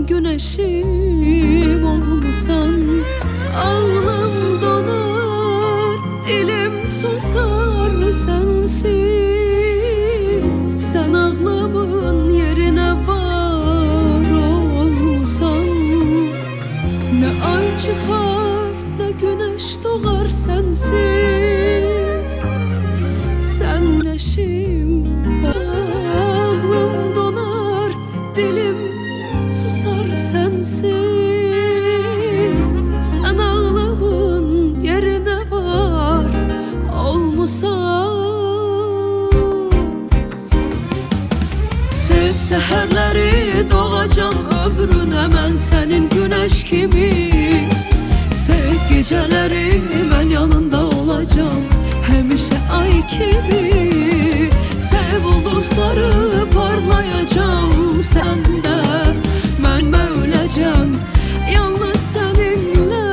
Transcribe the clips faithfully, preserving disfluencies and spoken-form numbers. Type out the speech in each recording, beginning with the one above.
benim güneşim olmusan. Ağlım donar, dilim susar sensiz. Sen ağlamın yerine var olsan. Ne ay çıkar ne güneş doğar sensiz. Sen güneşim, ağlım donar, dilim susar sensiz. Sen ağlamın yerine var olmusan. Sev seherleri doğacağım ömrüne mən senin güneş kimi. Sev geceleri mən yanında olacağım həmişə ay kimi. Sev ulduzları parlayacağım sende, mən öləcəm yalnız seninle.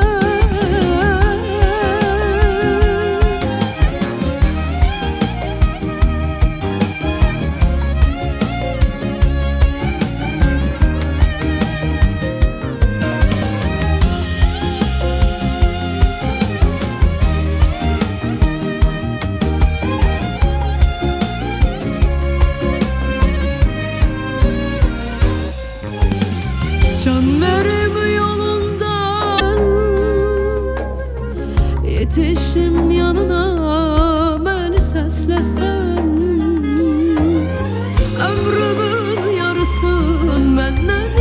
Can verim yolundan, yetişim yanına beni səsləsən. Ömrümün yarısın məndən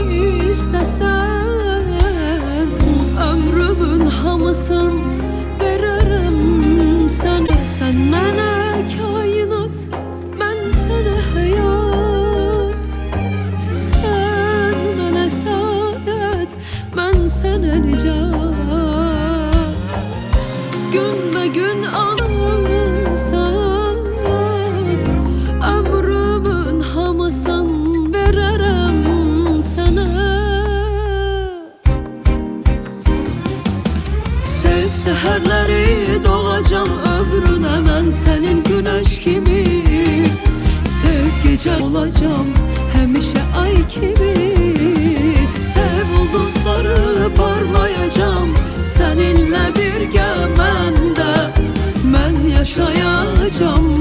istəsən. Ömrümün hamısın verərəm sənə. Sən mənə kainat, mən sənə həyat. Sən mənə saadet, mən sənə nicat. Gün be gün anım saat, ömrümün hamısın verərəm sənə. Sev seherleri doğacağım ömrüne mən senin güneş kimi. Sev gece olacağım həmişə ay kimi. Sev ulduzları parlayacağım seninle birgə mən də. Mən yaşayacağım